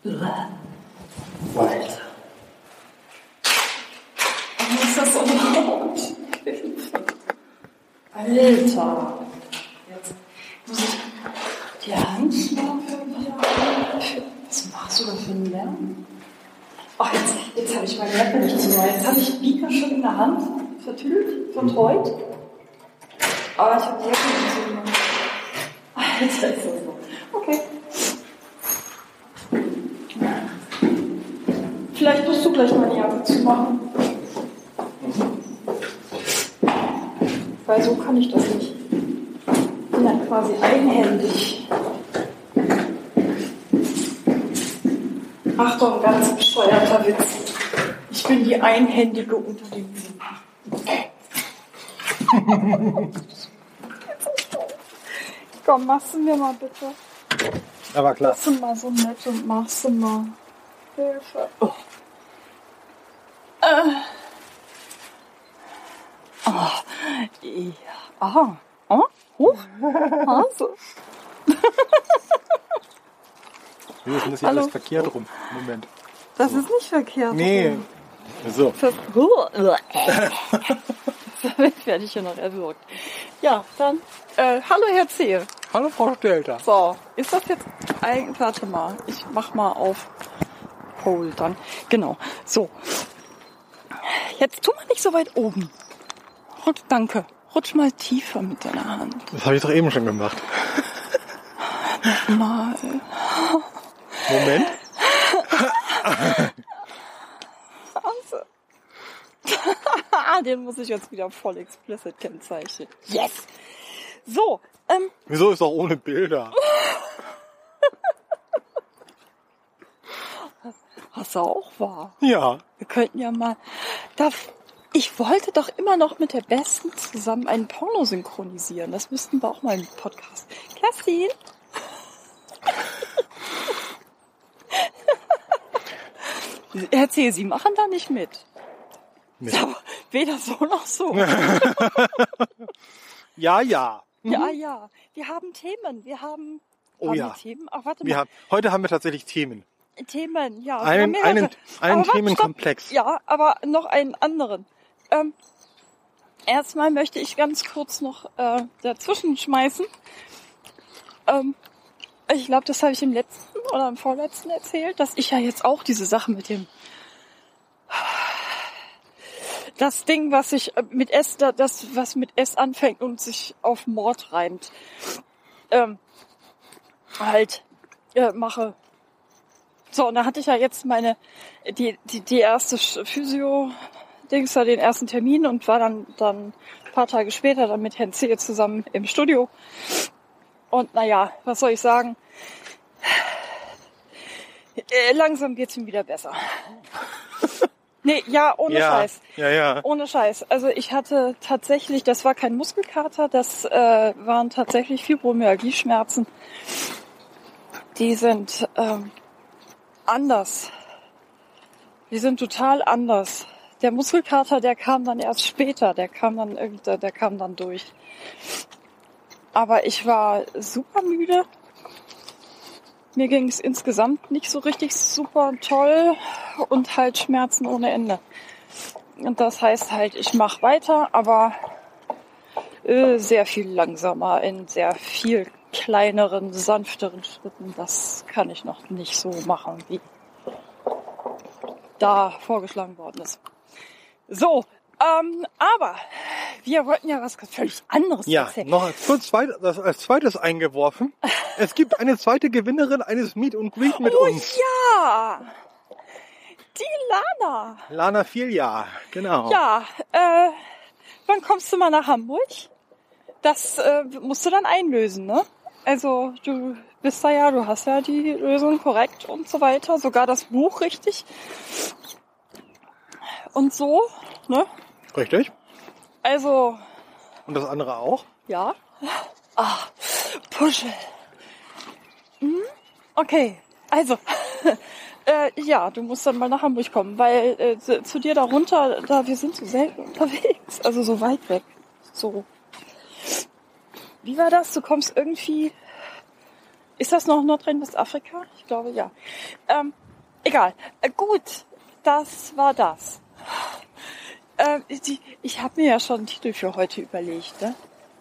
Alter. Warum ist das so laut? Alter. Jetzt muss ich die Hand mal wieder. Was machst du da für einen Lärm? Ach, jetzt habe ich meine Jacke nicht zu. Jetzt habe ich Bika schon in der Hand, vertüdelt, vertreut. Aber ich habe die Jacke nicht zu gemacht. Alter, ist das so. Okay. Vielleicht musst du gleich mal die Jacke zumachen. Weil so kann ich das nicht. Ich bin dann quasi einhändig. Achtung, ganz bescheuerter Witz. Ich bin die Einhändige unter den Sieben. Komm, machst du mir mal bitte. Aber klar. Bist du mal so nett und machst du mal. Hilfe. Oh. Oh. Ja. Aha. Oh. Hoch. Also. Wie ist denn das hier alles verkehrt rum? Moment. Das ist nicht verkehrt. Nee. So. Jetzt werde ich hier noch erwürgt. Ja, dann. Hallo Herr Zehe. Hallo Frau Stelter. So, ist das jetzt eigentlich. Warte mal, ich mach mal auf Hold dann. Genau. So. Jetzt tu mal nicht so weit oben. Danke. Rutsch mal tiefer mit deiner Hand. Das habe ich doch eben schon gemacht. Nochmal. Moment. Den muss ich jetzt wieder voll explicit kennzeichnen. Yes! So, Wieso ist auch ohne Bilder? hast du auch wahr. Ja. Wir könnten ja mal... Ich wollte doch immer noch mit der Besten zusammen einen Porno synchronisieren. Das müssten wir auch mal im Podcast. Kerstin? Erzähl, Sie machen da nicht mit. Ja, weder so noch so. Ja, ja. Ja, ja. Wir haben Themen. Wir haben... Oh haben ja. wir Themen? Ach, warte mal. Heute haben wir tatsächlich Themen. Themen, ja. Einen Themenkomplex. Ja, aber noch einen anderen. Erstmal möchte ich ganz kurz noch dazwischen schmeißen. Ich glaube, das habe ich im letzten oder im vorletzten erzählt, dass ich ja jetzt auch diese Sache mit dem das Ding, was sich mit S, das was mit S anfängt und sich auf Mord reimt, mache. So, und da hatte ich ja jetzt die erste Physio-Dings, den ersten Termin und war dann ein paar Tage später dann mit Herrn Zehe zusammen im Studio. Und naja, was soll ich sagen? Langsam geht's ihm wieder besser. Nee, ja, ohne Scheiß. Ja. Ohne Scheiß. Also ich hatte tatsächlich, das war kein Muskelkater, das waren tatsächlich Fibromyalgie-Schmerzen. Die sind anders. Die sind total anders. Der Muskelkater, der kam dann erst später, der kam dann durch. Aber ich war super müde. Mir ging es insgesamt nicht so richtig super toll und halt Schmerzen ohne Ende. Und das heißt halt, ich mache weiter, aber sehr viel langsamer, in sehr viel kleineren, sanfteren Schritten. Das kann ich noch nicht so machen, wie da vorgeschlagen worden ist. So, aber wir wollten ja was völlig anderes erzählen. Ja, noch als zweites eingeworfen. Es gibt eine zweite Gewinnerin eines Meet and Greet mit uns. Oh ja, die Lana. Lana Filja, genau. Ja, wann kommst du mal nach Hamburg? Das musst du dann einlösen, ne? Also du bist du hast ja die Lösung korrekt und so weiter. Sogar das Buch richtig. Und so, ne? Richtig. Also... Und das andere auch? Ja. Puschel. Okay, also... ja, du musst dann mal nach Hamburg kommen, weil zu dir darunter, wir sind so selten unterwegs, also so weit weg. So. Wie war das? Du kommst irgendwie Ist das noch Nordrhein-Westafrika? Ich glaube, ja. Egal. Gut, das war das. Ich habe mir ja schon einen Titel für heute überlegt. Ne?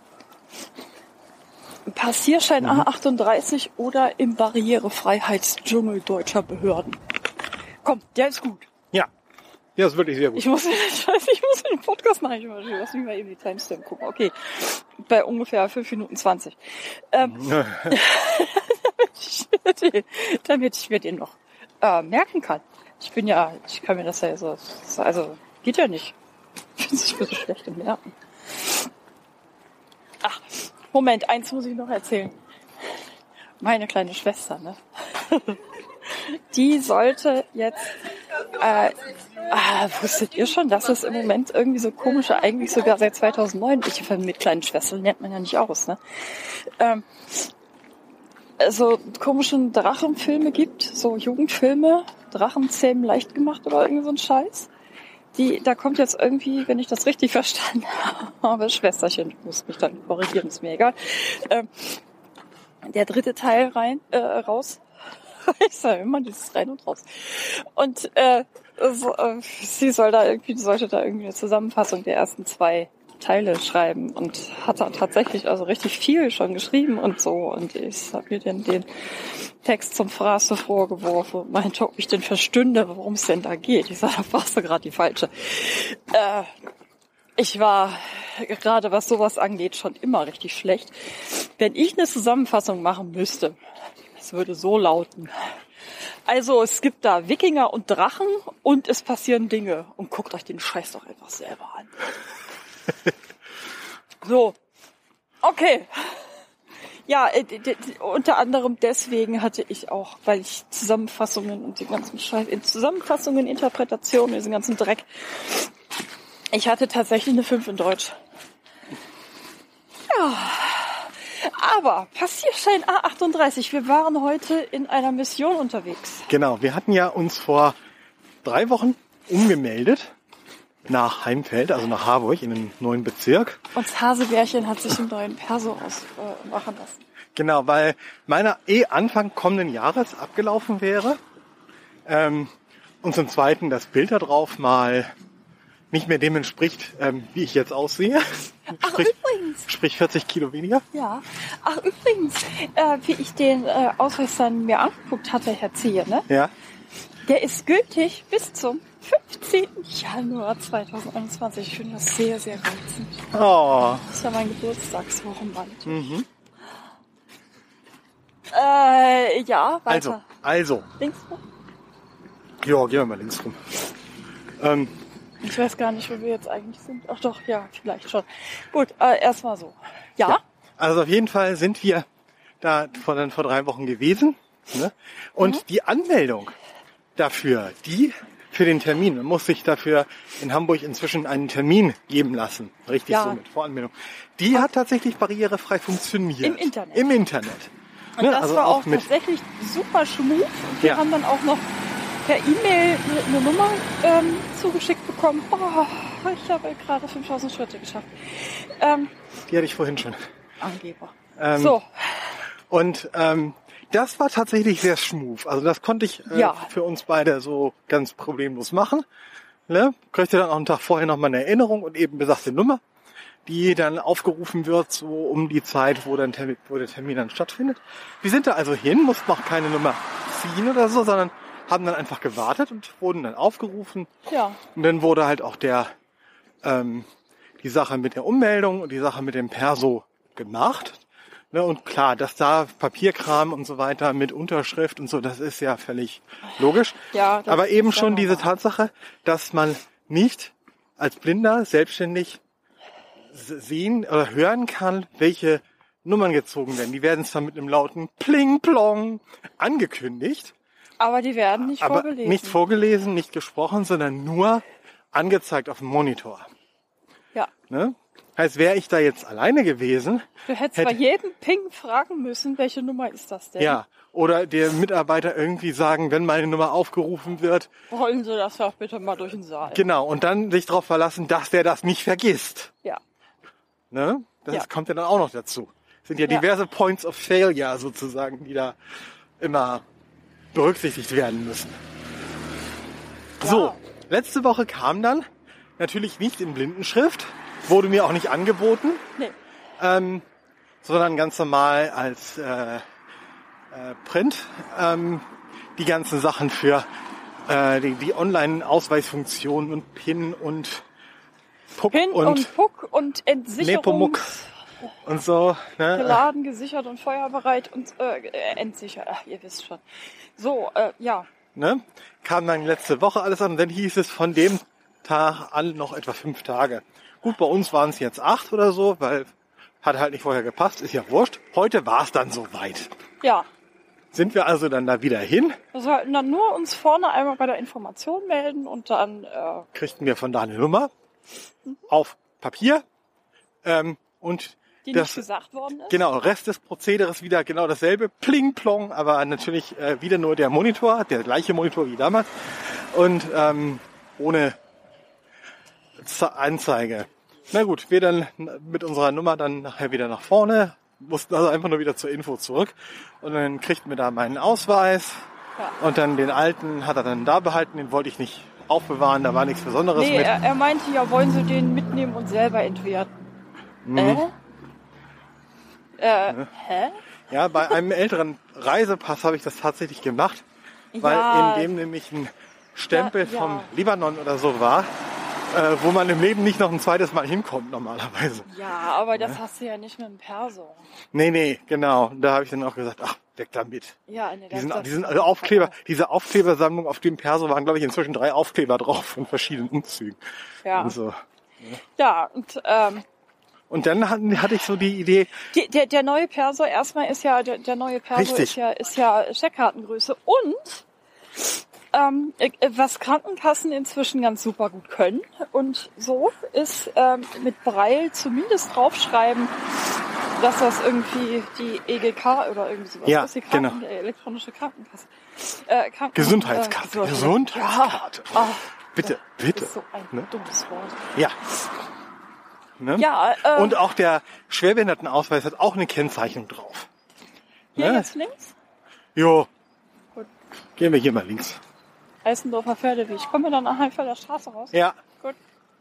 Passierschein A38 oder im Barrierefreiheitsdschungel deutscher Behörden. Komm, der ist gut. Ja, der ist wirklich sehr gut. Ich muss in den Podcast nachher lass mich mal eben die Timestamp gucken. Okay, bei ungefähr 5 Minuten 20. Damit ich mir den noch merken kann. Ich kann mir das ja so, also geht ja nicht. Ich finde es ein bisschen schlecht im Merken. Ach, Moment, eins muss ich noch erzählen. Meine kleine Schwester, ne? Die sollte jetzt, wusstet ihr schon, dass es im Moment irgendwie so komische, eigentlich sogar seit 2009, mit kleinen Schwestern lernt man ja nicht aus, ne? So komischen Drachenfilme gibt, so Jugendfilme, Drachenzähmen leicht gemacht oder irgendwie so ein Scheiß. Da kommt jetzt irgendwie, wenn ich das richtig verstanden habe, Schwesterchen, ich muss mich dann korrigieren, ist mir egal, der 3. Teil raus. Ich sage immer dieses rein und raus. Und sie sollte da irgendwie eine Zusammenfassung der ersten 2 Teile schreiben und hat da tatsächlich also richtig viel schon geschrieben und so. Und ich habe mir den Text zum Fraß vorgeworfen und meinte, ob ich denn verstünde, worum es denn da geht. Ich sage, da warst du gerade die Falsche. Ich war gerade, was sowas angeht, schon immer richtig schlecht. Wenn ich eine Zusammenfassung machen müsste, es würde so lauten. Also es gibt da Wikinger und Drachen und es passieren Dinge. Und guckt euch den Scheiß doch einfach selber an. So, okay. Ja, unter anderem deswegen hatte ich auch, weil ich Zusammenfassungen und den ganzen Scheiß, Zusammenfassungen, Interpretationen, diesen ganzen Dreck. Ich hatte tatsächlich eine 5 in Deutsch. Ja, aber Passierschein A38. Wir waren heute in einer Mission unterwegs. Genau, wir hatten ja uns vor 3 Wochen umgemeldet nach Heimfeld, also nach Harburg in den neuen Bezirk. Und das Hasebärchen hat sich einen neuen Perso machen lassen. Genau, weil meiner Anfang kommenden Jahres abgelaufen wäre. Und zum Zweiten das Bild da drauf mal nicht mehr dem entspricht, wie ich jetzt aussehe. Sprich 40 Kilo weniger. Ja. Ach, übrigens, wie ich den Ausweis dann mir angeguckt hatte, Herr Ziehe, ne? Ja. Der ist gültig bis zum 15. Januar 2021. Ich finde das sehr, sehr reizend. Oh. Das ist ja mein Geburtstagswochenband. Mhm. Ja, weiter. Also. Links rum? Ja, gehen wir mal links rum. Ich weiß gar nicht, wo wir jetzt eigentlich sind. Ach doch, ja, vielleicht schon. Gut, erstmal so. Ja? Also auf jeden Fall sind wir da vor 3 Wochen gewesen. Ne? Und die Anmeldung dafür, für den Termin, man muss sich dafür in Hamburg inzwischen einen Termin geben lassen. Richtig, so mit Voranmeldung. Die hat tatsächlich barrierefrei funktioniert. Im Internet. Und das also war auch mit tatsächlich super smooth. Wir haben dann auch noch per E-Mail eine Nummer zugeschickt bekommen. Oh, ich habe gerade 5000 Schritte geschafft. Die hatte ich vorhin schon. Angeber. So. Und das war tatsächlich sehr smooth. Also das konnte ich für uns beide so ganz problemlos machen. Ne? Kriegte dann auch einen Tag vorher nochmal eine Erinnerung und eben besagte Nummer, die dann aufgerufen wird, so um die Zeit, wo der Termin dann stattfindet. Wir sind da also hin, mussten auch keine Nummer ziehen oder so, sondern haben dann einfach gewartet und wurden dann aufgerufen. Ja. Und dann wurde halt auch die Sache mit der Ummeldung und die Sache mit dem Perso gemacht. Ne, und klar, dass da Papierkram und so weiter mit Unterschrift und so, das ist ja völlig logisch. Ja, aber eben schon diese Tatsache, dass man nicht als Blinder selbstständig sehen oder hören kann, welche Nummern gezogen werden. Die werden zwar mit einem lauten Pling-Plong angekündigt. Aber die werden nicht vorgelesen. Nicht vorgelesen, nicht gesprochen, sondern nur angezeigt auf dem Monitor. Ja. Ne? Heißt, wäre ich da jetzt alleine gewesen... Du hättest bei jedem Ping fragen müssen, welche Nummer ist das denn? Ja, oder der Mitarbeiter irgendwie sagen, wenn meine Nummer aufgerufen wird... Rollen Sie das doch bitte mal durch den Saal. Genau, und dann sich darauf verlassen, dass der das nicht vergisst. Ja. Ne? Das kommt ja dann auch noch dazu. sind ja diverse Points of Failure sozusagen, die da immer berücksichtigt werden müssen. Ja. So, letzte Woche kam dann, natürlich nicht in Blindenschrift, wurde mir auch nicht angeboten, sondern ganz normal als Print. Die ganzen Sachen für die Online-Ausweisfunktionen und PIN und Puck und Entsicherung. Und so. Ne? Geladen, gesichert und feuerbereit und entsichert. Ach, ihr wisst schon. So, ja. Ne? Kam dann letzte Woche alles an und dann hieß es von dem Tag an noch etwa 5 Tage. Gut, bei uns waren es jetzt 8 oder so, weil hat halt nicht vorher gepasst, ist ja wurscht. Heute war es dann soweit. Ja. Sind wir also dann da wieder hin? Wir sollten dann nur uns vorne einmal bei der Information melden und dann kriegten wir von da eine Nummer auf Papier und die nicht gesagt worden ist. Genau, Rest des Prozederes wieder genau dasselbe, pling plong, aber natürlich wieder nur der Monitor, der gleiche Monitor wie damals und ohne Anzeige. Na gut, wir dann mit unserer Nummer dann nachher wieder nach vorne, mussten also einfach nur wieder zur Info zurück und dann kriegten wir da meinen Ausweis und dann den alten hat er dann da behalten, den wollte ich nicht aufbewahren, da war nichts Besonderes mit. Er meinte ja, wollen Sie den mitnehmen und selber entwerten. Hä? Ja, bei einem älteren Reisepass habe ich das tatsächlich gemacht, weil in dem nämlich ein Stempel vom Libanon oder so war, wo man im Leben nicht noch ein zweites Mal hinkommt normalerweise. Ja, aber das hast du ja nicht mit dem Perso. Nee, genau. Da habe ich dann auch gesagt, ach, weg damit. Ja, nee, diesen Aufkleber, diese Aufklebersammlung auf dem Perso waren, glaube ich, inzwischen 3 Aufkleber drauf von verschiedenen Umzügen. Ja. Und so. Ja, und dann hatte ich so die Idee. Der neue Perso, erstmal ist ja, der neue Perso ist ja Scheckkartengröße und was Krankenkassen inzwischen ganz super gut können und so ist mit Braille zumindest draufschreiben, dass das irgendwie die EGK oder irgendwie sowas ist, die elektronische Krankenkasse. Gesundheitskarte. Gesundheitskarte. Ja. Bitte. Das ist so ein dummes Wort. Ja. Ne? Ja, und auch der Schwerbehindertenausweis hat auch eine Kennzeichnung drauf. Hier jetzt links? Jo. Gut. Gehen wir hier mal links. Eisendorfer Pferdeweg. Kommen wir dann nachher von der Straße raus? Ja. Gut.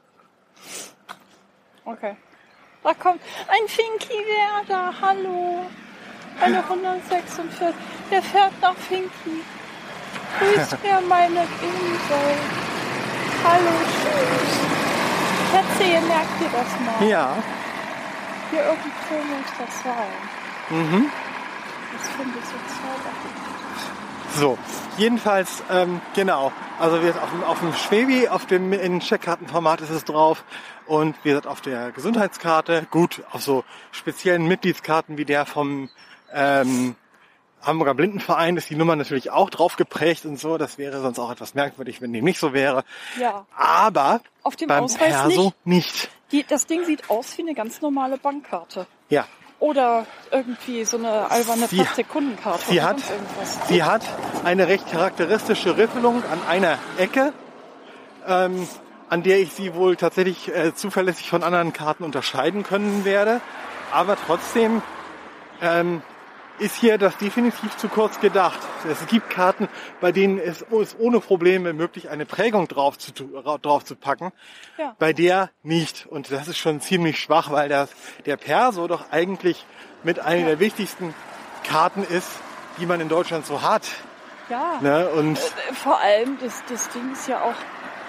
Okay. Da kommt ein Finky-Werder. Hallo. Eine 146. Der fährt nach Finky. Grüß mir meine Insel. Hallo, tschüss. Erzähl, merkt ihr das mal? Ja. Hier irgendwo muss das sein. Das finde ich so zauberhaft. So, jedenfalls, genau. Also wir auf dem Schwebi, in Scheckkartenformat ist es drauf. Und wie gesagt, auf der Gesundheitskarte, gut, auf so speziellen Mitgliedskarten wie der vom Hamburger Blindenverein ist die Nummer natürlich auch drauf geprägt und so. Das wäre sonst auch etwas merkwürdig, wenn dem nicht so wäre. Ja. Aber auf dem beim Ausweis Perso nicht. Das Ding sieht aus wie eine ganz normale Bankkarte. Ja. Oder irgendwie so eine alberne Plastikkundenkarte. Sie hat eine recht charakteristische Riffelung an einer Ecke, an der ich sie wohl tatsächlich zuverlässig von anderen Karten unterscheiden können werde. Aber trotzdem ist hier das definitiv zu kurz gedacht. Es gibt Karten, bei denen es ist ohne Probleme möglich, eine Prägung drauf zu packen. Ja. Bei der nicht. Und das ist schon ziemlich schwach, weil der Perso doch eigentlich mit einer der wichtigsten Karten ist, die man in Deutschland so hat. Ja. Ne? Und vor allem, das Ding ist ja auch,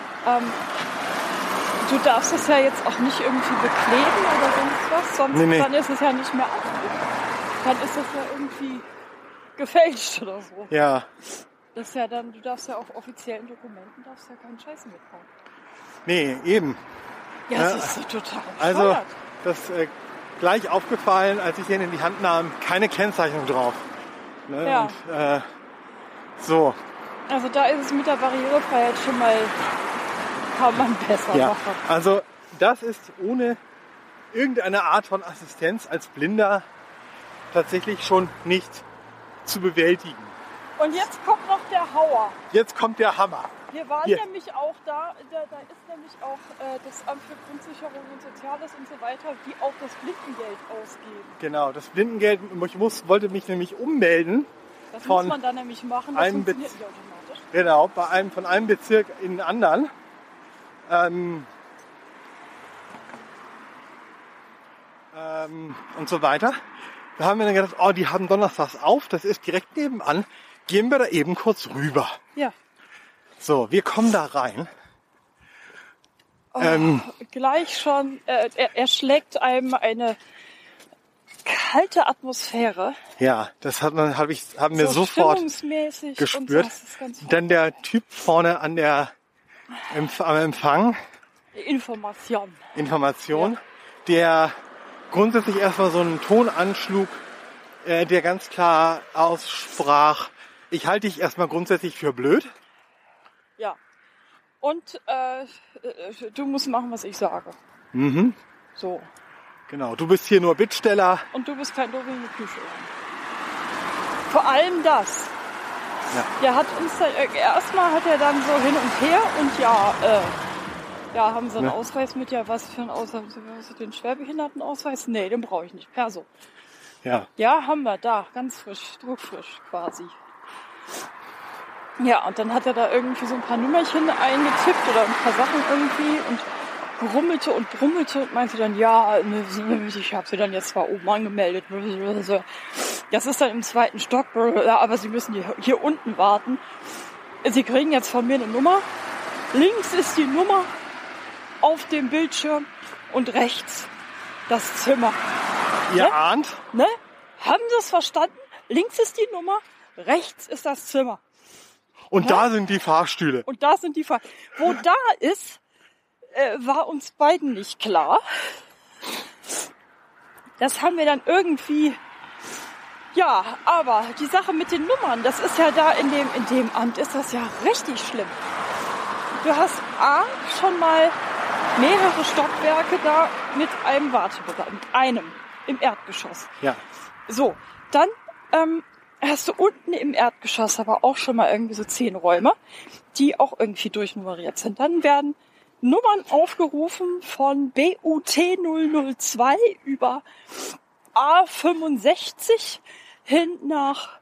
du darfst es ja jetzt auch nicht irgendwie bekleben oder sonst was, sonst dann ist es ja nicht mehr abgedruckt. Dann ist das ja irgendwie gefälscht oder so. Ja. Das ist ja dann, du darfst ja auf offiziellen Dokumenten keinen Scheiß mitbauen. Nee, eben. Ja, das ist so total bescheuert. Also, das gleich aufgefallen, als ich den in die Hand nahm, keine Kennzeichnung drauf. Ne? Ja. Und, so. Also da ist es mit der Barrierefreiheit schon mal, kann man besser machen. Also das ist ohne irgendeine Art von Assistenz als Blinder tatsächlich schon nicht zu bewältigen. Und jetzt kommt noch der Hauer. Jetzt kommt der Hammer. Wir waren nämlich auch da ist nämlich auch das Amt für Grundsicherung und Soziales und so weiter, die auch das Blindengeld ausgeben. Genau, das Blindengeld, wollte mich nämlich ummelden. Das muss man dann nämlich machen, das funktioniert nicht automatisch. Genau, von einem Bezirk in den anderen. Und so weiter. Da haben wir dann gedacht, die haben donnerstags auf, das ist direkt nebenan. Gehen wir da eben kurz rüber. Ja. So, wir kommen da rein. Gleich schon, er schlägt einem eine kalte Atmosphäre. Ja, das haben wir so sofort gespürt. Und dann der Typ vorne am Empfang. Information, ja. Der grundsätzlich erstmal so einen Ton anschlug, der ganz klar aussprach, ich halte dich erstmal grundsätzlich für blöd. Ja. Und du musst machen, was ich sage. Mhm. So. Genau, du bist hier nur Bittsteller. Und du bist kein Doof in die Küche. Vor allem das. Ja. Der hat uns dann, erstmal hat er dann so hin und her und haben sie einen Ausweis mit, was für einen Ausweis, den Schwerbehindertenausweis? Nee, den brauche ich nicht, Perso. Ja. Ja, haben wir da, ganz frisch, druckfrisch quasi. Ja, und dann hat er da irgendwie so ein paar Nummerchen eingetippt oder ein paar Sachen irgendwie und brummelte und meinte dann, ja, ich habe sie dann jetzt zwar oben angemeldet, das ist dann im 2. Stock, aber Sie müssen hier unten warten. Sie kriegen jetzt von mir eine Nummer. Links ist die Nummer auf dem Bildschirm und rechts das Zimmer. Ihr ahnt? Ne? Haben Sie es verstanden? Links ist die Nummer, rechts ist das Zimmer. Und da sind die Fahrstühle. Und da sind die Fahrstühle. Wo da ist, war uns beiden nicht klar. Das haben wir dann irgendwie... Ja, aber die Sache mit den Nummern, das ist ja da in dem Amt, ist das ja richtig schlimm. Du hast schon mal mehrere Stockwerke da mit einem Wartebereich, mit einem im Erdgeschoss. Ja. So, dann hast du unten im Erdgeschoss aber auch schon mal irgendwie so 10 Räume, die auch irgendwie durchnummeriert sind. Dann werden Nummern aufgerufen von BUT 002 über A65 hin nach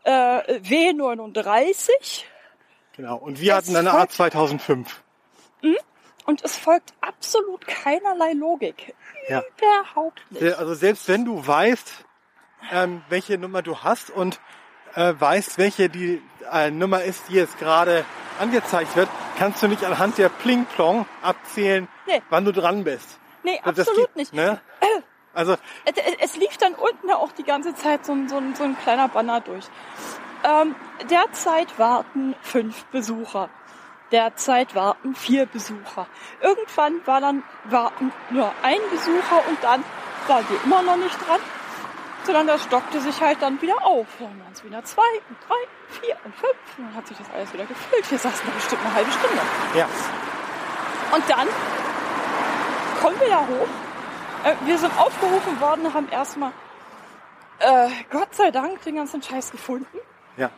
W39. Genau, und wir hatten eine A2005. Und es folgt absolut keinerlei Logik. Ja. Überhaupt nicht. Also selbst wenn du weißt, welche Nummer du hast und weißt, welche die Nummer ist, die jetzt gerade angezeigt wird, kannst du nicht anhand der Pling-Plong abzählen, wann du dran bist. Nee, absolut nicht. Ne? Also es lief dann unten auch die ganze Zeit so ein kleiner Banner durch. Derzeit warten 5 Besucher. Derzeit warten 4 Besucher. Irgendwann warten nur ein Besucher und dann waren die immer noch nicht dran, sondern das stockte sich halt dann wieder auf. Dann waren es wieder 2 und 3, 4 und 5 und dann hat sich das alles wieder gefüllt. Wir saßen da bestimmt eine halbe Stunde. Ja. Und dann kommen wir da hoch. Wir sind aufgerufen worden, haben erstmal Gott sei Dank den ganzen Scheiß gefunden. Ja.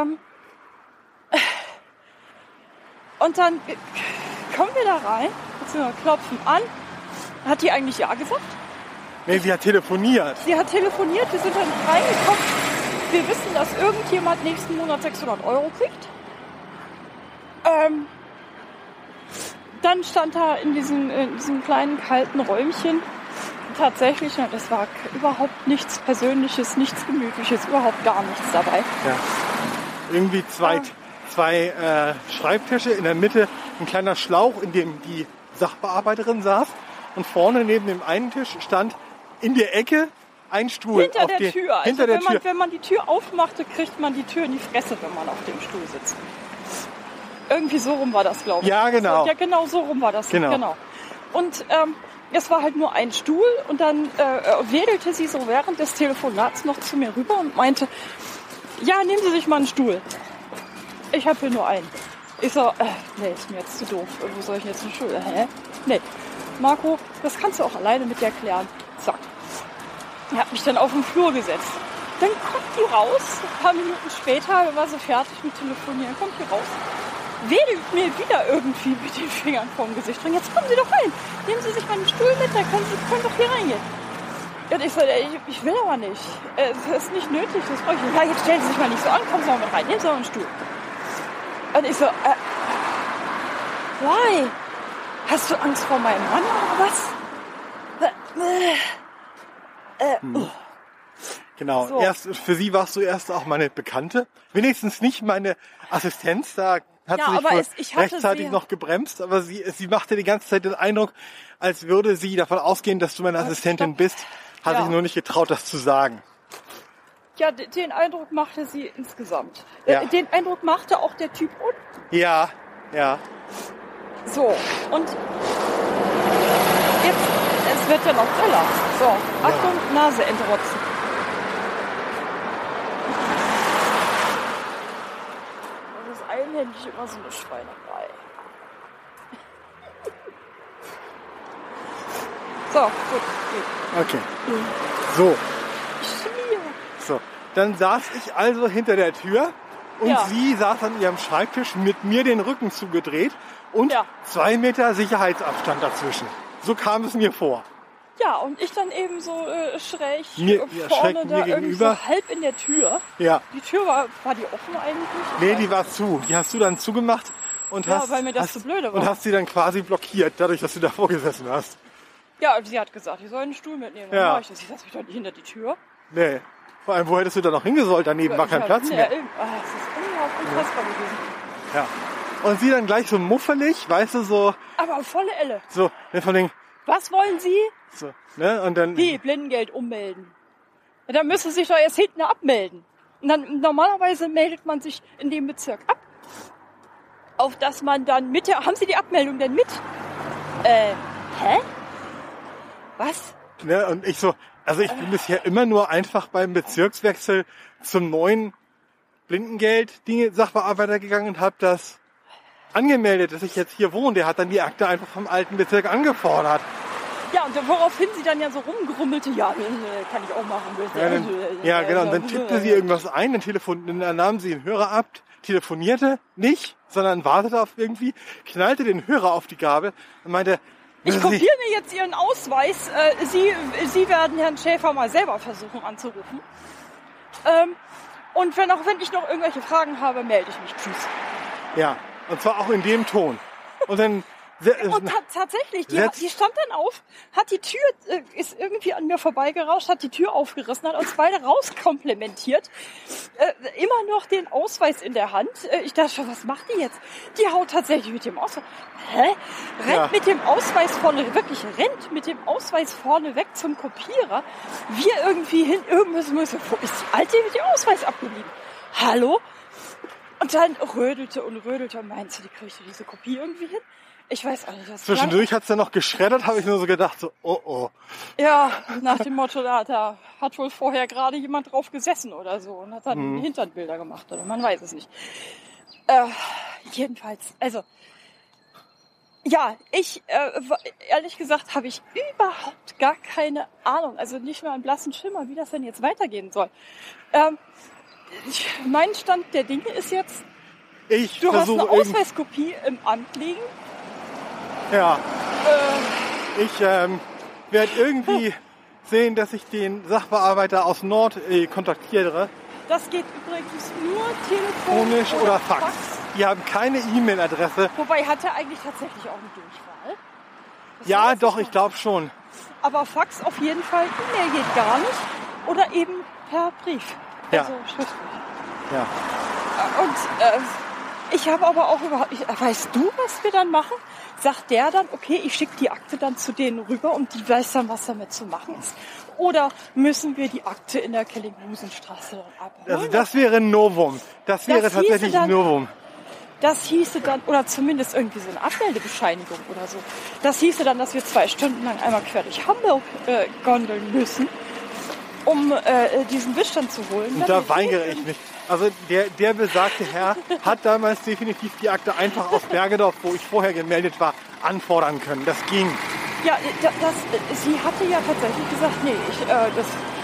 Und dann kommen wir da rein, beziehungsweise klopfen an. Hat die eigentlich ja gesagt? Nee, sie hat telefoniert. Wir sind dann reingekommen. Wir wissen, dass irgendjemand nächsten Monat 600 € kriegt. Dann stand da in diesem kleinen kalten Räumchen tatsächlich, das war überhaupt nichts Persönliches, nichts Gemütliches, überhaupt gar nichts dabei. Ja. Irgendwie zwei Schreibtische, in der Mitte ein kleiner Schlauch, in dem die Sachbearbeiterin saß und vorne neben dem einen Tisch stand in der Ecke ein Stuhl. Hinter der Tür. Wenn man die Tür aufmachte, kriegt man die Tür in die Fresse, wenn man auf dem Stuhl sitzt. Irgendwie so rum war das, glaube ich. Ja, genau. So, ja, genau so rum war das. Genau. Und es war halt nur ein Stuhl und dann wedelte sie so während des Telefonats noch zu mir rüber und meinte, ja, nehmen Sie sich mal einen Stuhl. Ich habe hier nur einen. Ich so, nee, ist mir jetzt zu doof. Wo soll ich jetzt einen Stuhl? Hä? Nee. Marco, das kannst du auch alleine mit dir klären. Zack. Er hat mich dann auf den Flur gesetzt. Dann kommt die raus, ein paar Minuten später, war sie fertig mit Telefonieren, kommt die raus wedelt mir wieder irgendwie mit den Fingern vorm Gesicht. Und jetzt kommen Sie doch rein. Nehmen Sie sich meinen Stuhl mit, dann können doch hier reingehen. Und ich so, ich will aber nicht. Es ist nicht nötig, das brauche ich nicht. Ja, jetzt stellen Sie sich mal nicht so an, kommen Sie mal mit rein, nehmen Sie mal einen Stuhl. Und ich so, why? Hast du Angst vor meinem Mann oder was? Genau, so. Für sie warst du erst auch meine Bekannte. Wenigstens nicht meine Assistenz, da hat sie sich rechtzeitig noch gebremst, aber sie machte die ganze Zeit den Eindruck, als würde sie davon ausgehen, dass du meine Assistentin bist, hat sich nur nicht getraut, das zu sagen. Ja, den Eindruck machte sie insgesamt. Ja. Den Eindruck machte auch der Typ unten. Ja. So, und jetzt, es wird ja noch schneller. So, Achtung, Nase entrotzen. Das ist einhändig immer so eine Schweinerei. So, gut, geht. Okay. So. So, dann saß ich also hinter der Tür und sie saß an ihrem Schreibtisch mit mir den Rücken zugedreht und 2 Meter Sicherheitsabstand dazwischen. So kam es mir vor. Ja, und ich dann eben so schräg vorne da irgendwie so halb in der Tür. Ja. Die Tür war die offen eigentlich? Nee, die war zu. Die hast du dann zugemacht und weil mir das zu blöde war. Und hast sie dann quasi blockiert, dadurch, dass du davor gesessen hast. Ja, und sie hat gesagt, ich soll einen Stuhl mitnehmen. Dann war ich das. Ich setze mich doch nicht hinter die Tür. Nee. Vor allem, wo hättest du da noch hingesollt? Daneben war kein Platz mehr. Das ist unfassbar gewesen. Ja. Und sie dann gleich so muffelig, weißt du, so... Aber volle Elle. So, von den... Was wollen Sie? So, ne, und dann... Wie, Blindengeld ummelden. Ja, dann müsste sich doch erst hinten abmelden. Und dann, normalerweise meldet man sich in dem Bezirk ab. Auf dass man dann mit der... Haben Sie die Abmeldung denn mit? Hä? Was? Ne, und ich so... Also ich bin bisher immer nur einfach beim Bezirkswechsel zum neuen Blindengeld-Sachbearbeiter gegangen und habe das angemeldet, dass ich jetzt hier wohne. Der hat dann die Akte einfach vom alten Bezirk angefordert. Ja, und woraufhin sie dann ja so rumgrummelte, kann ich auch machen. Ja, genau. Und dann tippte sie irgendwas ein, dann nahm sie den Hörer ab, telefonierte nicht, sondern wartete auf irgendwie, knallte den Hörer auf die Gabel und meinte... Ich kopiere mir jetzt Ihren Ausweis. Sie werden Herrn Schäfer mal selber versuchen anzurufen. Und wenn ich noch irgendwelche Fragen habe, melde ich mich. Tschüss. Ja, und zwar auch in dem Ton. Und dann... Und tatsächlich, die stand dann auf, hat die Tür, ist irgendwie an mir vorbeigerauscht, hat die Tür aufgerissen, hat uns beide rauskomplementiert, immer noch den Ausweis in der Hand. Ich dachte schon, was macht die jetzt? Die haut tatsächlich mit dem Ausweis. Rennt mit dem Ausweis rennt mit dem Ausweis vorne weg zum Kopierer. Wir irgendwie hin, wo ist die Alte mit dem Ausweis abgeblieben? Hallo? Und dann rödelte und meinte, die kriegte diese Kopie irgendwie hin. Ich weiß auch nicht, was zwischendurch hat's ja noch geschreddert, habe ich nur so gedacht, so, oh. Ja, nach dem Motto, da hat wohl vorher gerade jemand drauf gesessen oder so und hat dann Hinternbilder gemacht oder man weiß es nicht. Jedenfalls, also, ja, ehrlich gesagt, habe ich überhaupt gar keine Ahnung, also nicht mal einen blassen Schimmer, wie das denn jetzt weitergehen soll. Mein Stand der Dinge ist jetzt, du hast eine Ausweiskopie im Amt liegen. Ja. Ich werde irgendwie sehen, dass ich den Sachbearbeiter aus Nord kontaktiere. Das geht übrigens nur telefonisch oder Fax. Die haben keine E-Mail-Adresse. Wobei hat er eigentlich tatsächlich auch eine Durchwahl? Ja, doch, ich glaube schon. Aber Fax auf jeden Fall, E-Mail geht gar nicht. Oder eben per Brief. Also schriftlich. Ja. Und ich habe aber auch weißt du, was wir dann machen? Sagt der dann, okay, ich schicke die Akte dann zu denen rüber und die weiß dann, was damit zu machen ist? Oder müssen wir die Akte in der Kellinghusenstraße dann abholen? Also das wäre ein Novum. Das wäre tatsächlich ein Novum. Das hieße dann, oder zumindest irgendwie so eine Abmeldebescheinigung oder so. Das hieße dann, dass wir 2 Stunden lang einmal quer durch Hamburg gondeln müssen, um diesen Wischstand zu holen. Und da weigere ich mich. Also der besagte Herr hat damals definitiv die Akte einfach aus Bergedorf, wo ich vorher gemeldet war, anfordern können. Das ging. Ja, sie hatte ja tatsächlich gesagt, nee,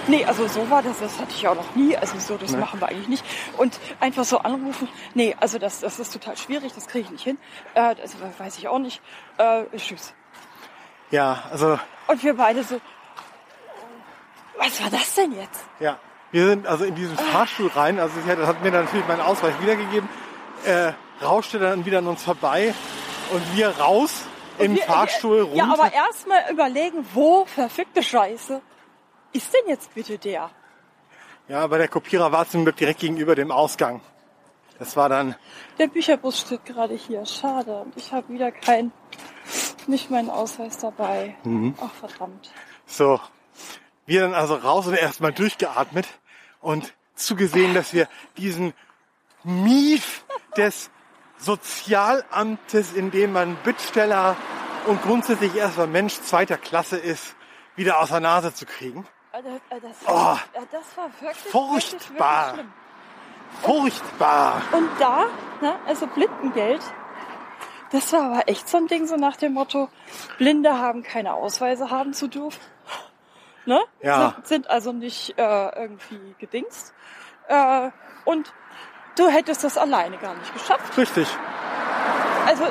Nee, also so war das hatte ich auch noch nie. Also so, das machen wir eigentlich nicht. Und einfach so anrufen, nee, also das ist total schwierig, das kriege ich nicht hin. Das weiß ich auch nicht. Tschüss. Ja, also... Und wir beide so, was war das denn jetzt? Ja, wir sind also in diesen Fahrstuhl rein. Also das hat mir dann natürlich meinen Ausweis wiedergegeben. Rauschte dann wieder an uns vorbei und wir raus im Fahrstuhl runter. Ja, aber erstmal überlegen, wo verfickte Scheiße ist denn jetzt bitte der? Ja, aber der Kopierer war zum Glück direkt gegenüber dem Ausgang. Das war dann... Der Bücherbus steht gerade hier. Schade. Und ich habe wieder nicht meinen Ausweis dabei. Ach, verdammt. So, wir dann also raus und erstmal durchgeatmet und zugesehen, dass wir diesen Mief des Sozialamtes, in dem man Bittsteller und grundsätzlich erstmal Mensch zweiter Klasse ist, wieder aus der Nase zu kriegen. Das war wirklich furchtbar. Wirklich schlimm. Furchtbar. Und da, also Blindengeld, das war aber echt so ein Ding, so nach dem Motto, Blinde haben keine Ausweise haben zu dürfen. Ne? Ja. Sind also nicht irgendwie gedingst. Und du hättest das alleine gar nicht geschafft. Richtig. Also...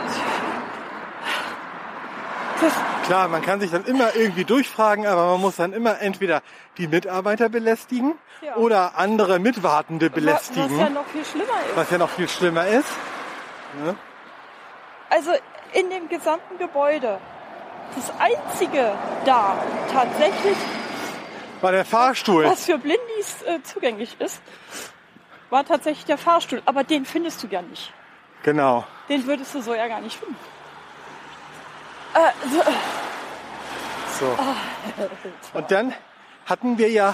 Klar, man kann sich dann immer irgendwie durchfragen, aber man muss dann immer entweder die Mitarbeiter belästigen oder andere Mitwartende belästigen. Was ja noch viel schlimmer ist. Ne? Also in dem gesamten Gebäude, das einzige da tatsächlich... War der Fahrstuhl. Was für Blindis zugänglich ist, war tatsächlich der Fahrstuhl. Aber den findest du ja nicht. Genau. Den würdest du so ja gar nicht finden. So. Und dann hatten wir ja,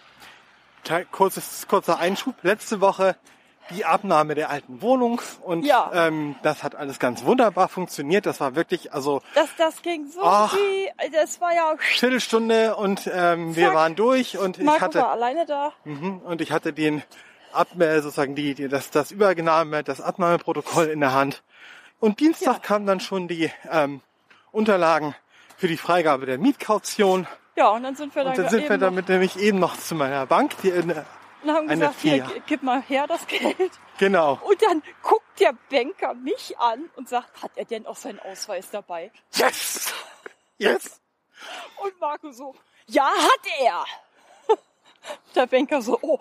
kurzer Einschub, letzte Woche die Abnahme der alten Wohnung und das hat alles ganz wunderbar funktioniert. Das war wirklich, also... Das ging so wie, das war ja... Viertelstunde und wir waren durch und Marco war alleine da. Und ich hatte sozusagen das Übernahme, das Abnahmeprotokoll in der Hand. Und Dienstag kamen dann schon die Unterlagen für die Freigabe der Mietkaution. Ja, und dann sind wir damit nämlich eben noch zu meiner Bank, die und haben gesagt, hier, gib mal her das Geld. Genau. Und dann guckt der Banker mich an und sagt, hat er denn auch seinen Ausweis dabei? Yes! Yes! Und Marco so, ja, hat er! Der Banker so, oh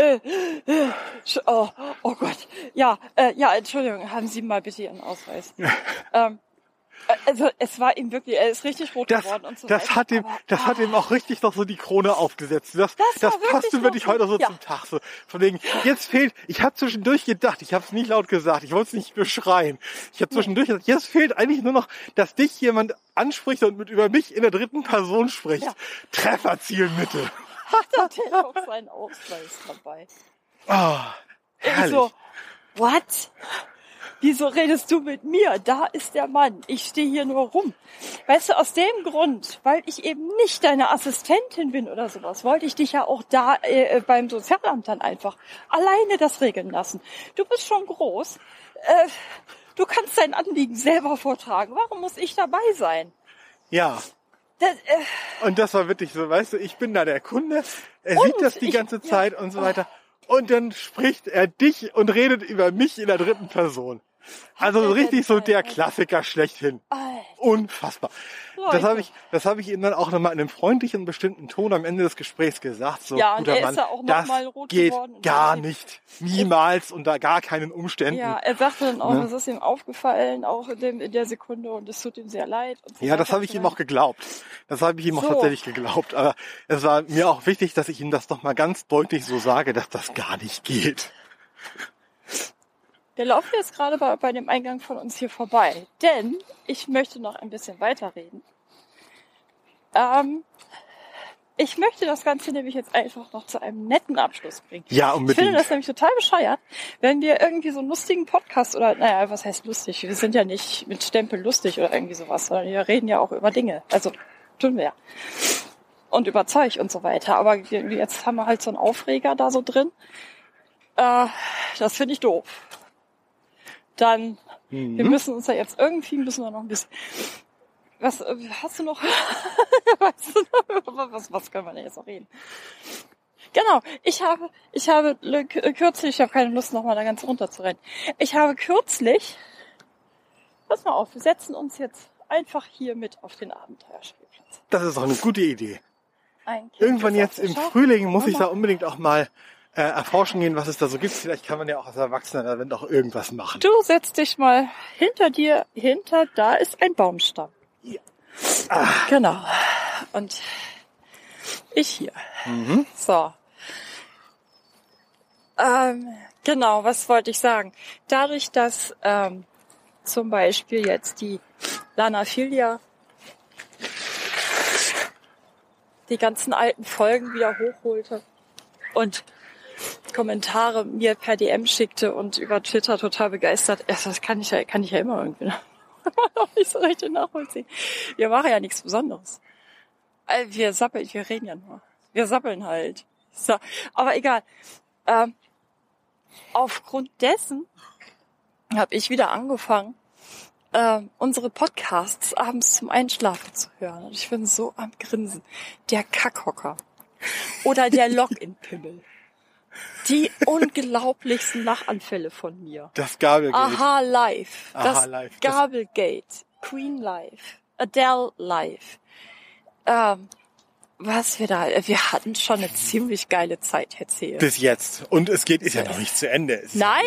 Gott, ja, Entschuldigung, haben Sie mal bitte Ihren Ausweis. Also es war ihm wirklich, er ist richtig rot geworden und so das weiter. Das hat ihm auch richtig noch so die Krone aufgesetzt. Das passte wirklich heute so zum Tag. So, von wegen, ich habe zwischendurch gedacht, ich habe es nicht laut gesagt, ich wollte es nicht beschreien. Ich habe zwischendurch gedacht, jetzt fehlt eigentlich nur noch, dass dich jemand anspricht und über mich in der dritten Person spricht. Ja. Trefferzielmittel. Hat er auch seinen Ausweis dabei. Oh, herrlich. So, what? Wieso redest du mit mir? Da ist der Mann. Ich stehe hier nur rum. Weißt du, aus dem Grund, weil ich eben nicht deine Assistentin bin oder sowas, wollte ich dich ja auch da beim Sozialamt dann einfach alleine das regeln lassen. Du bist schon groß. Du kannst dein Anliegen selber vortragen. Warum muss ich dabei sein? Ja. Und das war wirklich so, weißt du, ich bin da der Kunde. Er sieht das die ganze Zeit und so weiter. Und dann spricht er dich und redet über mich in der dritten Person. Also richtig so der Klassiker schlechthin. Unfassbar. Das habe ich ihm dann auch nochmal in einem freundlichen, bestimmten Ton am Ende des Gesprächs gesagt. So, ja, guter Mann, das geht gar nicht. Niemals, unter gar keinen Umständen. Ja, er sagte dann auch, das ist ihm aufgefallen, auch in der Sekunde, und es tut ihm sehr leid. Und so ja, das habe ich ihm auch geglaubt. Das habe ich ihm auch tatsächlich geglaubt. Aber es war mir auch wichtig, dass ich ihm das nochmal ganz deutlich so sage, dass das gar nicht geht. Wir laufen jetzt gerade bei dem Eingang von uns hier vorbei, denn ich möchte noch ein bisschen weiterreden. Ich möchte das Ganze nämlich jetzt einfach noch zu einem netten Abschluss bringen. Ja, unbedingt. Ich finde das nämlich total bescheuert, wenn wir irgendwie so einen lustigen Podcast oder, naja, was heißt lustig? Wir sind ja nicht mit Stempel lustig oder irgendwie sowas, sondern wir reden ja auch über Dinge. Also, tun wir ja. Und über Zeug und so weiter. Aber jetzt haben wir halt so einen Aufreger da so drin. Das finde ich doof. Dann, wir müssen uns ja jetzt irgendwie, noch ein bisschen... Was hast du noch? Weißt du noch? Was können wir denn jetzt noch reden? Genau, ich habe kürzlich, ich habe keine Lust, nochmal da ganz runter zu rennen. Ich habe kürzlich, pass mal auf, wir setzen uns jetzt einfach hier mit auf den Abenteuerspielplatz. Das ist doch eine gute Idee. Irgendwann jetzt im Frühling muss ich da unbedingt auch mal erforschen gehen, was es da so gibt. Vielleicht kann man ja auch als Erwachsener da auch irgendwas machen. Du setzt dich mal da ist ein Baumstamm. Ja. Genau. Und ich hier. Mhm. So. Genau, was wollte ich sagen? Dadurch, dass zum Beispiel jetzt die Lanaphilia die ganzen alten Folgen wieder hochholte und Kommentare mir per DM schickte und über Twitter total begeistert. Das kann ich ja immer irgendwie noch nicht so richtig nachvollziehen. Wir machen ja nichts Besonderes. Wir reden ja nur. Wir sappeln halt. So, aber egal. Aufgrund dessen habe ich wieder angefangen, unsere Podcasts abends zum Einschlafen zu hören. Und ich bin so am Grinsen. Der Kackhocker. Oder der Login-Pimmel. Die unglaublichsten Lachanfälle von mir. Das Gabelgate. Aha Live. Aha Das Live. Gabelgate. Queen Live. Adele Live. Wir hatten schon eine ziemlich geile Zeit erzählt. Bis jetzt. Und ist ja noch nicht zu Ende. Nein,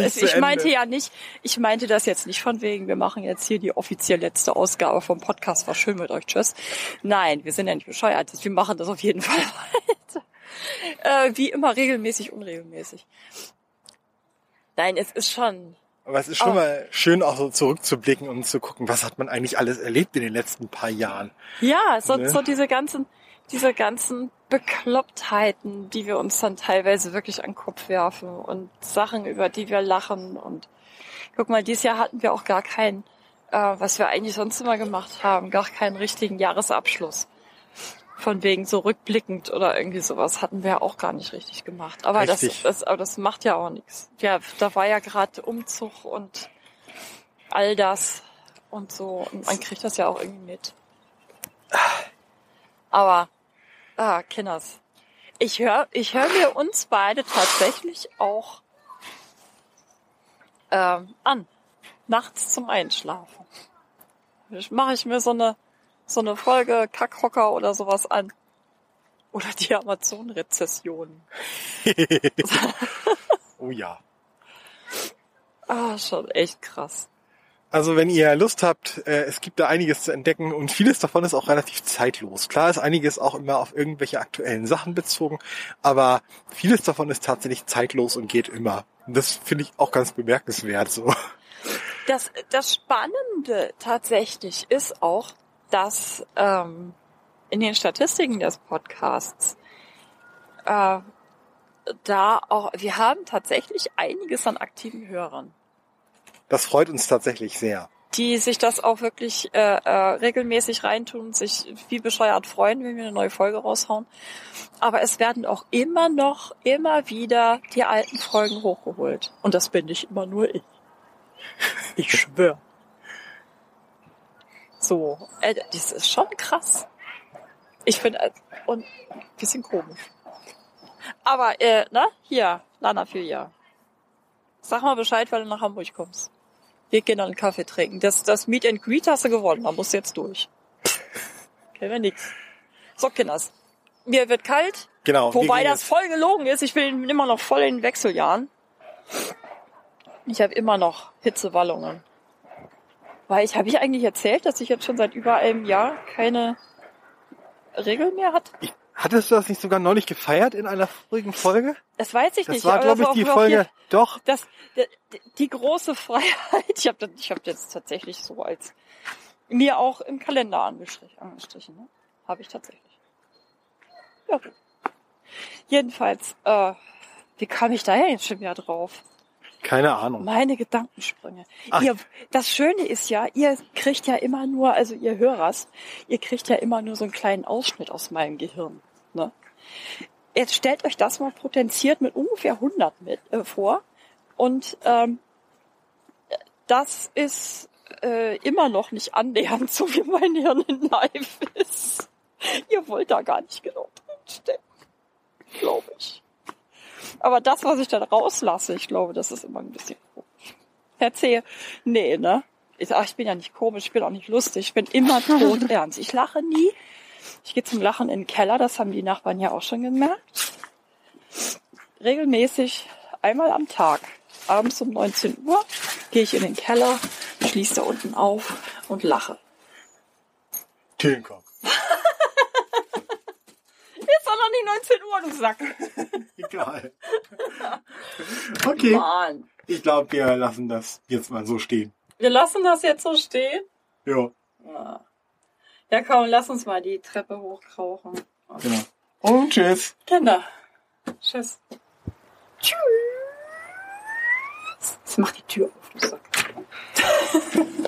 ich meinte das jetzt nicht von wegen, wir machen jetzt hier die offiziell letzte Ausgabe vom Podcast, war schön mit euch, tschüss. Nein, wir sind ja nicht bescheuert, wir machen das auf jeden Fall weiter. Wie immer regelmäßig, unregelmäßig. Nein, es ist schon... Aber es ist schon mal schön, auch so zurückzublicken und zu gucken, was hat man eigentlich alles erlebt in den letzten paar Jahren. Ja, so diese ganzen Beklopptheiten, die wir uns dann teilweise wirklich an den Kopf werfen und Sachen, über die wir lachen. Und guck mal, dieses Jahr hatten wir auch gar keinen, was wir eigentlich sonst immer gemacht haben, gar keinen richtigen Jahresabschluss. Von wegen so rückblickend oder irgendwie sowas hatten wir auch gar nicht richtig gemacht. Aber das macht ja auch nichts. Ja, da war ja gerade Umzug und all das und so. Und man kriegt das ja auch irgendwie mit. Aber, Kinders, ich hör mir uns beide tatsächlich auch an. Nachts zum Einschlafen. Mache ich mir so eine Folge Kackhocker oder sowas an. Oder die Amazon-Rezession. Oh ja. Schon echt krass. Also wenn ihr Lust habt, es gibt da einiges zu entdecken und vieles davon ist auch relativ zeitlos. Klar ist einiges auch immer auf irgendwelche aktuellen Sachen bezogen, aber vieles davon ist tatsächlich zeitlos und geht immer. Und das finde ich auch ganz bemerkenswert so. Das Spannende tatsächlich ist auch, dass in den Statistiken des Podcasts wir haben tatsächlich einiges an aktiven Hörern. Das freut uns tatsächlich sehr. Die sich das auch wirklich regelmäßig reintun, sich wie bescheuert freuen, wenn wir eine neue Folge raushauen. Aber es werden auch immer wieder die alten Folgen hochgeholt. Und das bin nicht immer nur ich. Ich schwöre. So, das ist schon krass. Ich finde, und ein bisschen komisch. Aber, hier, Lanaphilia. Sag mal Bescheid, weil du nach Hamburg kommst. Wir gehen dann einen Kaffee trinken. Das Meet and Greet hast du gewonnen, da musst du jetzt durch. Kennen wir nix. So, Kinders. Mir wird kalt. Genau. Wobei das voll gelogen ist. Ich bin immer noch voll in den Wechseljahren. Ich habe immer noch Hitzewallungen. Weil habe ich eigentlich erzählt, dass ich jetzt schon seit über einem Jahr keine Regel mehr hatte? Hattest du das nicht sogar neulich gefeiert in einer vorigen Folge? Das weiß ich nicht. Das war, glaube ich, die Folge. Doch. Die große Freiheit. Ich hab jetzt tatsächlich so als mir auch im Kalender angestrichen. Ne? Habe ich tatsächlich. Ja. Jedenfalls, wie kam ich da jetzt schon wieder drauf? Keine Ahnung. Meine Gedankensprünge. Das Schöne ist ja, ihr kriegt ja immer nur, also ihr Hörers, ihr kriegt ja immer nur so einen kleinen Ausschnitt aus meinem Gehirn. Ne? Jetzt stellt euch das mal potenziert mit ungefähr 100 vor. Und das ist immer noch nicht annähernd so wie mein Hirn in Live ist. Ihr wollt da gar nicht genau drinstecken, glaube ich. Aber das, was ich dann rauslasse, ich glaube, das ist immer ein bisschen komisch. Erzähl. Nee, ne? Ich bin ja nicht komisch, ich bin auch nicht lustig, ich bin immer todernst. Ich lache nie. Ich gehe zum Lachen in den Keller, das haben die Nachbarn ja auch schon gemerkt. Regelmäßig einmal am Tag, abends um 19 Uhr, gehe ich in den Keller, schließe da unten auf und lache. Tinker. Ist doch noch nicht 19 Uhr, du Sack. Egal. Okay. Mann. Ich glaube, wir lassen das jetzt mal so stehen. Wir lassen das jetzt so stehen? Ja. Ja, komm, lass uns mal die Treppe hochkrauchen. Genau. Und tschüss. Kinder. Tschüss. Tschüss. Jetzt mach die Tür auf, du Sack.